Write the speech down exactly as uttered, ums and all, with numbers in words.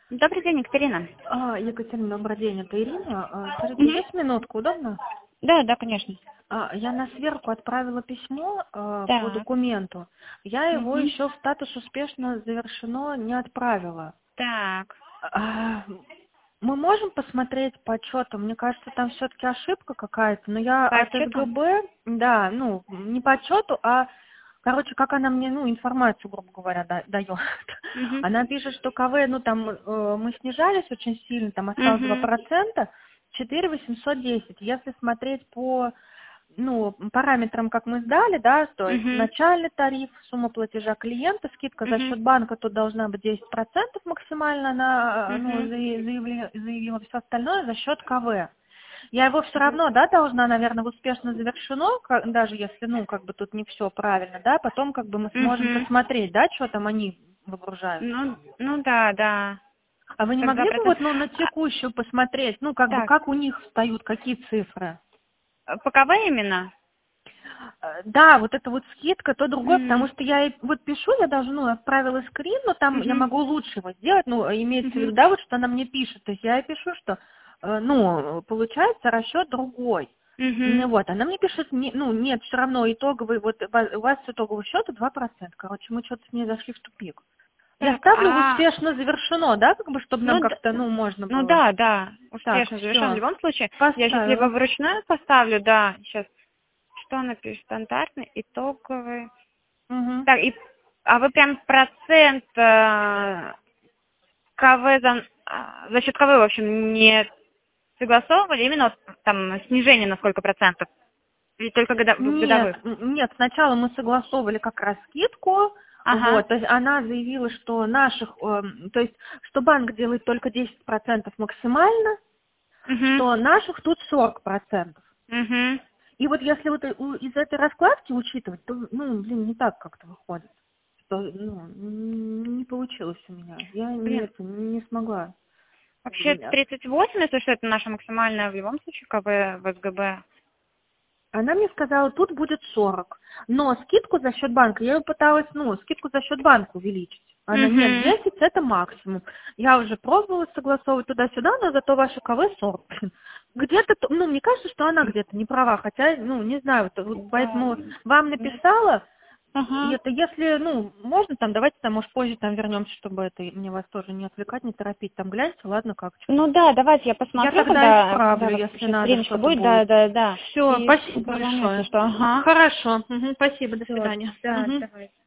Добрый день, Екатерина. А, Екатерина, добрый день, это Ирина. А, Скажите, Мгм. есть минутку, удобно? Да, да, конечно. А, Я на сверку отправила письмо а, по Так. документу. Я его Мгм. еще в статус успешно завершено не отправила. Так. А, Мы можем посмотреть по отчету? Мне кажется, там все-таки ошибка какая-то, но я По от отчету? СГБ, да, ну, не по отчету, а, короче, как она мне, ну, информацию, грубо говоря, да- дает. Мгм. Она пишет, что КВ, ну, там, э, мы снижались очень сильно, там осталось два Мгм. процента, четыре тысячи восемьсот десять. Если смотреть по, ну, параметрам, как мы сдали, да, то есть Мгм. начальный тариф, сумма платежа клиента, скидка за Мгм. счет банка, тут должна быть десять процентов максимально, она, ну, Мгм. зае- заявли- заявила, все остальное за счет КВ. Я его все Мгм. равно, да, должна, наверное, успешно завершено, ка- даже если, ну, как бы тут не все правильно, да, потом как бы мы сможем Мгм. посмотреть, да, что там они выгружают. Ну, ну да, да. А вы не Тогда могли бы процент. вот, ну, на А, текущую посмотреть, ну, как бы, Так. как у них встают, какие цифры? По КВ именно? Э, Да, вот это вот скидка, то другое, потому М. что я ей вот пишу, я даже, ну, отправила скрин, но там я Мгм. могу лучше его сделать, ну, имеется в виду, Мгм. да, вот что она мне пишет, то есть я ей пишу, что, э, ну, получается расчет другой. Ну Мгм. вот, она мне пишет, не- ну, нет, все равно итоговый, вот ва- у вас с итогового счета два процента, короче, мы что-то с ней зашли в тупик. Я Так, ставлю а успешно завершено, да, как бы, чтобы нам ну, д- как-то, ну, можно ну было. да, да, Так, успешно завершен в все, любом случае. Я сейчас либо поставила. вручную поставлю, да, сейчас, что напишу, стандартный, итоговый. Угу. Так, и, а вы прям процент э, КВ за, а, за счет КВ, в общем, не согласовывали, именно вот там снижение на сколько процентов? Или только года- Нет, годовых? м, нет, сначала мы согласовывали как раз скидку, Ага. вот, то есть она заявила, что наших, эм, то есть, что банк делает только десять процентов максимально, Угу. что наших тут сорок процентов. Угу. И вот если вот и- у- из этой раскладки учитывать, то, ну, блин, не так как-то выходит. Что, ну, н- не получилось у меня. Я не, Блин, это, не смогла. вообще тридцать восемь, если что, это наша максимальная в любом случае КВ в СГБ. Она мне сказала, тут будет сорок. Но скидку за счет банка, я ее пыталась, ну, скидку за счет банка увеличить. Она, нет, Угу. десять это максимум. Я уже пробовала согласовывать туда-сюда, но зато ваша КВ сорок. Где-то, т- ну, мне кажется, что она где-то не права, хотя, ну, не знаю, вот, вот Да. поэтому вам написала, и Ага. это если, ну, можно там, давайте там, может, позже там вернемся, чтобы это, мне вас тоже не отвлекать, не торопить, там гляньте, ладно, как что. Ну да, давайте я Я посмотрю, тогда когда, когда исправлю, вот если сейчас надо, времечко что-то будет, будет. да, да, да. Все, И спасибо позвоню, если большое. что. Ага. Хорошо, мгм, спасибо, до Все, свидания. да, Мгм. давай.